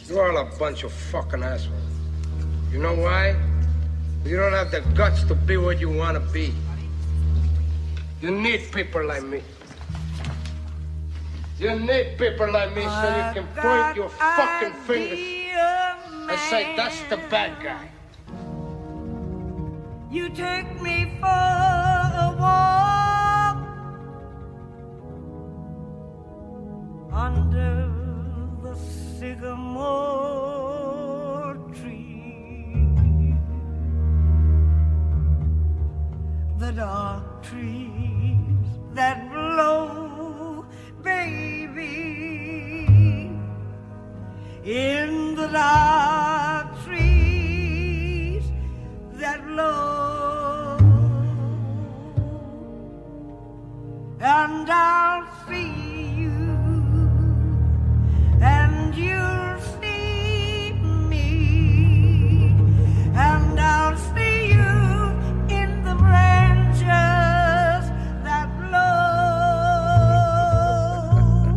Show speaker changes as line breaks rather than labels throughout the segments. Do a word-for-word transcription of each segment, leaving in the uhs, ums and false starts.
You're all a bunch of fucking assholes. You know why? You don't have the guts to be what you want to be. You need people like me. You need people like me so you can point your fucking fingers and say, that's the bad guy.
You take me for a walk under the sycamore tree, the dark trees that blow, baby, in the dark trees that blow, and I'll see you, and you'll see me, and I'll see you in the branches that blow.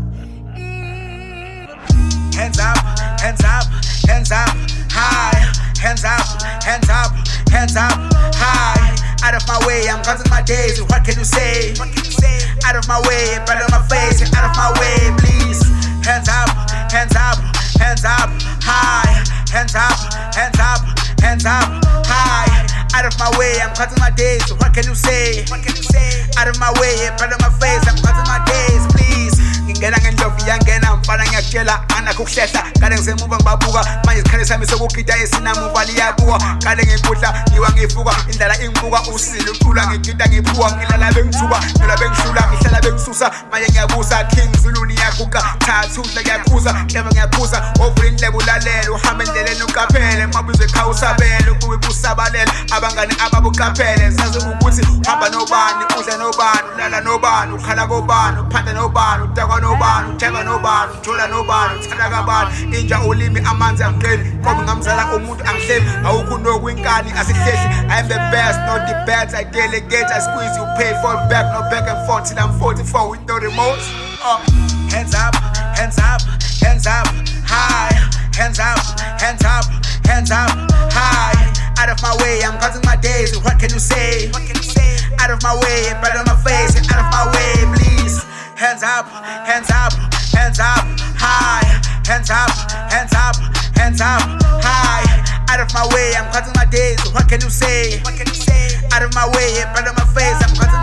Hands up, hands up, hands up, high, hands up, hands up, hands up, high. Out of my way, I'm counting my days. What can you say? What can you say? Out of my way, blood on my face. Out of my way, please. Hands up, hands up, hands up, high. Hands up, hands up, hands up, high. Out of my way, I'm counting my days. What can you say? What can you say? Out of my way, blood on my face. I'm counting my days, please. Ngingena ngendlovu yangena mfana ngiyakutshela anakukuhlehla kade ngisemuva ngibabuka manje isikhathi sami sokugida esinamuva liyabuka kade ngikudla ngiwa ngifuka indlala ingibuka usile ucula ngigida ngiphuka ngilala bengithuka nola bengishula ngihlala bengisusa manje ngiyabusa King Zulu niyaguga thathu udla ngiyakhuza hleba ngiyakhuza ovula indlebe ulalela uhamba endleleni uqaphele mabuzwe khawusabele kuwe kusabalela abangani ababuqaphele zazi ukuthi uhamba nobani udla nobani ulala nobani ukhala kobani uphanda nobani utakwa nobani utheka nobani uthola nobani uthanda kabani inja ulimi amanzi amqeli ngoba ngamzala umuntu angihleli awukho nokwinkani asihlehli I am the best not the best I delegate I squeeze you pay for back no back and forth till I'm forty-four with no remorse. uh. Hands up, hands up, hands up, high. Hands up, hands up, hands up, high. Out of my way, I'm counting my days. What can you say? What can you say? Out of my way, blood on my face. Out of my way, please. Hands up, hands up, hands up, high. Hands up, hands up, hands up, high. Out of my way, I'm counting my days. What can you say? What can you say? Out of my way, blood on my face. I'm counting